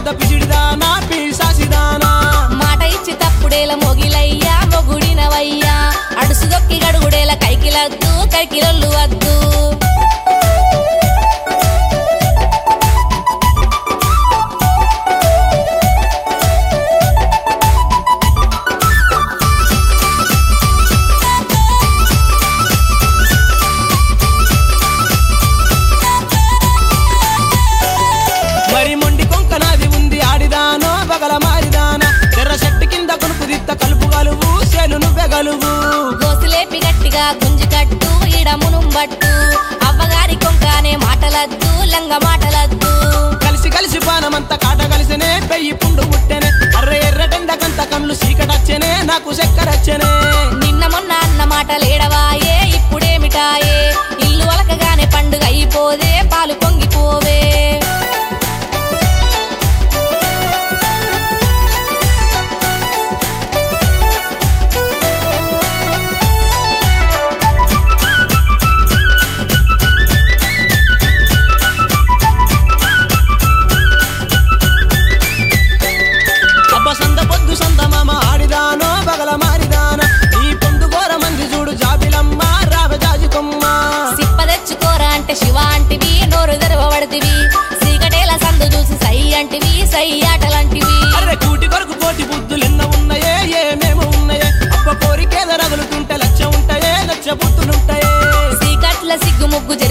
పెద్ద పిసిడిదానా పిశాసిదానా మాట ఇచ్చి తప్పుడేల మొగిలయ్యా మొగుడినవయ్యా అడుసు దొక్కి గడుగుడేల కైకిలద్దు కైకిలొల్లు వద్దు మరి మొండి కొంకనాది ఉంది ఆడిదానో బగల మారిదానా ఎర్ర చెట్టు కింద కొనుకు దిత్త కలుపు గలువు సేలు నువ్వే గలువు గోసులేపి గట్టిగా గుంజి కట్టు ఈడమునుం బట్టు అవ్వగారి కొంకానే మాటలద్దు లంగ మాటలద్దు కలిసి కలిసి పానమంతా కాట కలిసినే పెయ్యి పుండు ముట్టెనే అర్రె ఎర్రటెండకంత కళ్ళు సీకటచ్చనే నాకు చక్కెరచ్చనే నిన్న మొన్న అన్న మాటలేడవాయే ఇప్పుడేమిటాయే ఇల్లు వలకగానే పండుగ అయిపోదే పాలు పొంగిపోవే అబ్బ సంద పొద్దు సంద మామ ఆడిదానో బగల మారిదానా ఈ పొందు ఘోర మంది చూడు జాబిలమ్మ రావజాజి కొమ్మ సిప్ప తెచ్చుకోరా అంటే శివ అంటివి నోరు తెరవబడితివి సీకటేల సందు చూసి సై అంటివి సై ఆటలంటివి అర్రె కూటి కొరకు కోటి బుద్ధులెన్న ఉన్నాయే ఏమేమో ఉన్నాయే అబ్బ కోరికేద రగులుతుంటే లక్ష ఉంటాయే లక్ష బుద్ధులుంటాయే సీకట్ల సిగ్గు ముగ్గు